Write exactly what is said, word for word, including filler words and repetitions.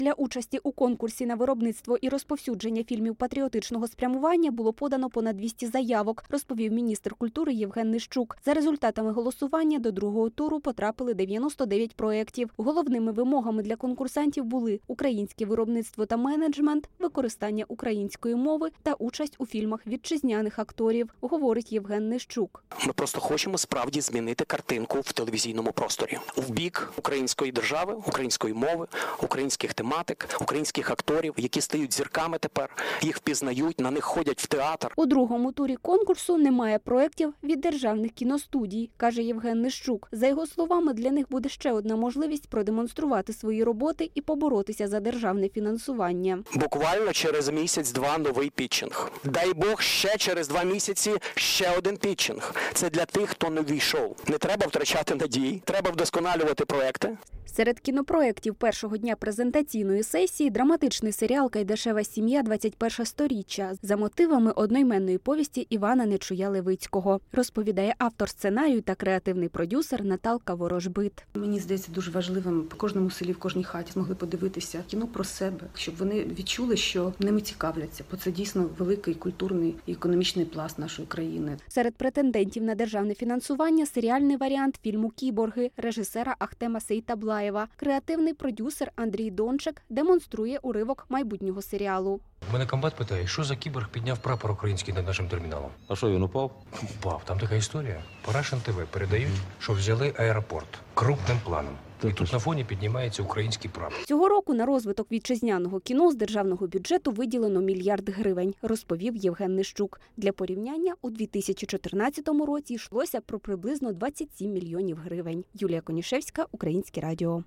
Для участі у конкурсі на виробництво і розповсюдження фільмів патріотичного спрямування було подано понад двісті заявок, розповів міністр культури Євген Нищук. За результатами голосування до другого туру потрапили дев'яносто дев'ять проєктів. Головними вимогами для конкурсантів були українське виробництво та менеджмент, використання української мови та участь у фільмах вітчизняних акторів, говорить Євген Нищук. Ми просто хочемо справді змінити картинку в телевізійному просторі. В бік української держави, української мови, українських тематик, українських акторів, які стають зірками тепер, їх впізнають, на них ходять в театр. У другому турі конкурсу немає проєктів від державних кіностудій, каже Євген Нищук. За його словами, для них буде ще одна можливість продемонструвати свої роботи і поборотися за державне фінансування. Буквально через місяць-два новий пітчинг. Дай Бог, ще через два місяці ще один пітчинг. Це для тих, хто не війшов. Не треба втрачати надії, треба вдосконалювати проекти. Серед кінопроєктів першого дня презентаційної сесії драматичний серіал «Кайдашева сім'я. двадцять перше сторіччя» за мотивами одноіменної повісті Івана Нечуя-Левицького, розповідає автор сценарію та креативний продюсер Наталка Ворожбит. Мені здається дуже важливим в кожному селі, в кожній хаті змогли подивитися кіно про себе, щоб вони відчули, що ними цікавляться, бо це дійсно великий культурний і економічний пласт нашої країни. Серед претендентів на державне фінансування серіальний варіант фільму «Кіборги» режисера Ахтема Сейтаблаєва. Креативний продюсер Андрій Дончик демонструє уривок майбутнього серіалу. Мене комбат питає, що за кіборг підняв прапор український над нашим терміналом? А що, він упав? Упав. Там така історія. По Russian ті ві передають, що взяли аеропорт крупним планом. І тут на фоні піднімається український прапор. Цього року на розвиток вітчизняного кіно з державного бюджету виділено мільярд гривень, розповів Євген Нищук. Для порівняння, у дві тисячі чотирнадцятому році йшлося про приблизно двадцять сім мільйонів гривень. Юлія Конішевська, Українське радіо.